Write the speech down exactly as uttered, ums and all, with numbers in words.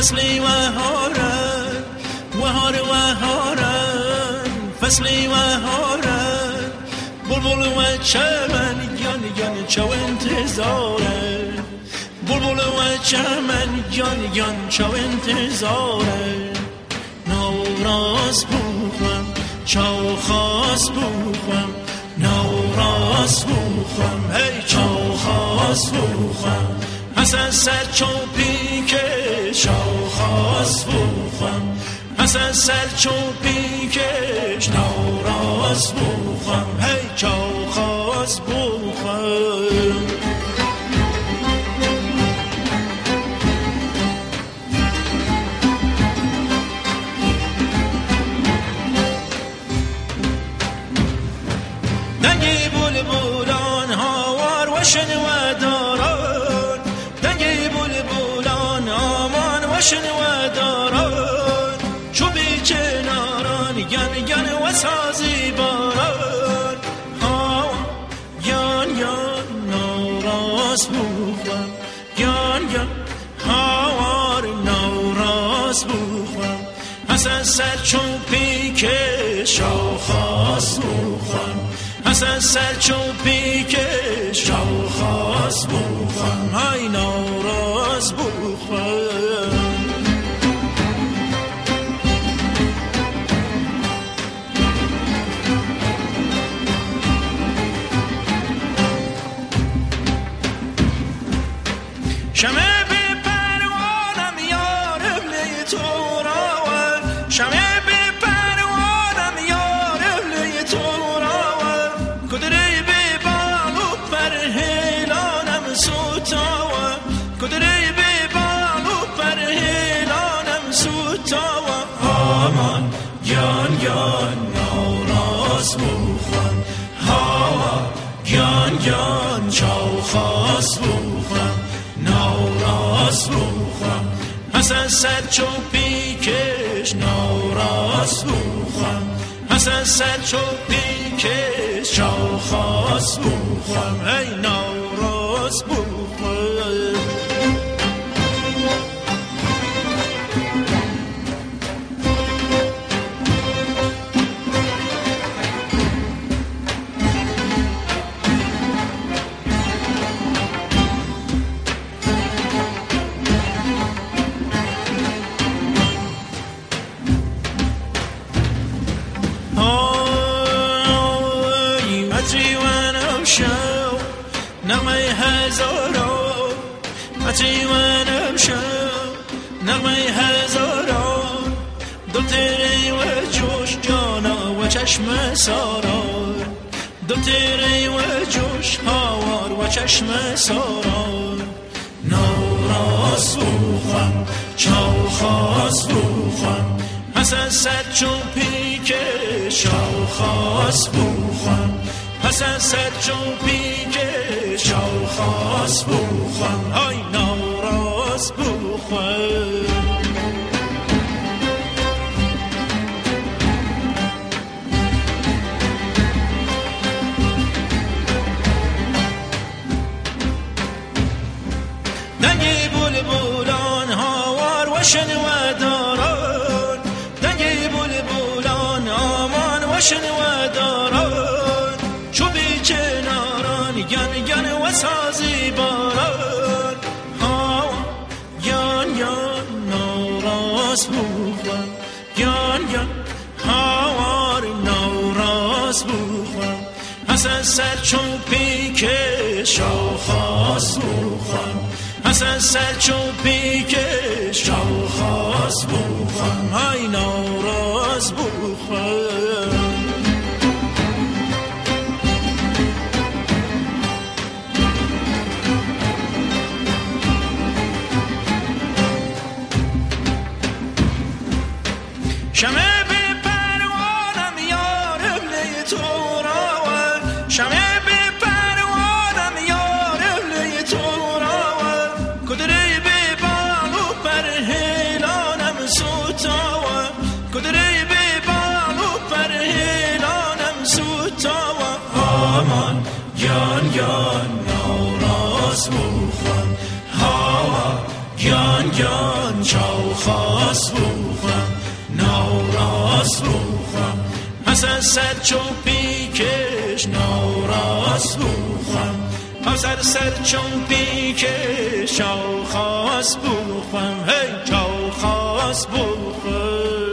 فصلی و هارن وهار و هارن فصلی و هارن بلبل و چمن گیان گیان چو انتظاره بلبل و چمن گیان گیان چو انتظاره نوراز بوخم چو خاص بوخم نوراز بوخم هی چو خاص بوخم پس از سر چو پیکش چو خاص بوخم پس از سر چو پیکش نوراز بوخم هی چو خاص بوخم دنگی بلبلان هاوار و شنو داران دنگی بلبلان آمان و شنو داران چوبی کناران گن گن و سازی باران ها گن گن نوراز بوخم گن گن هاوار نوراز بوخم پس از سر چون پیکش خاص بوخم پس از سر چون پیکش خاص بوخم های نوراز بوخم شمه بی پروانم یارم لی تو راون شمه بی پروانم یارم لی تو راون کدری بی بالو پر هیلانم سوتاون کدری بی بالو پر هیلانم سوتاون آمان گیان گیان نوراز بوخم ها گیان گیان چو خاص بوخم نوراز بوخم پس از سر چو پیکش نوراز بوخم پس از سر چو پیکش چو خاص بوخم ای نوراز بوخم نغمه هزاران عطیوانم شو نغمه هزاران دل تیری و جوش جانا و چشم ساران دل تیری و جوش هاوار و چشم ساران نوراز بوخم چو خاص بوخم پس از سر چون پیکش چو خاص بوخم پس از سر چون پیکش چو خاص بوخم های نوراز بوخم دنگی بلبلان هاوار و شنو داران دنگی بلبلان آمان و شنو داران چوبی کناران گن گن و سازی باران ها گن گن نوراز بوخم گن گن هاوار نوراز بوخم پس از سر چون پیکش خاص بوخم پس از سر چون پیکش خاص بوخم های نوراز بوخم شمه بی پروانم یارم لی تو راون شمه بی پروانم یارم لی تو راون کدری بی بالو پر هیلانم سوتاون کدری بی بالو پر هیلانم سوتاون آمان گیان گیان نوراز بوخم ها گیان گیان چاو خواست بخورم ناراست بخورم پس از سر چون پیکش ناراست بخورم پس از سر چون پیکش چاو خواست بخورم هی چاو خواست بخورم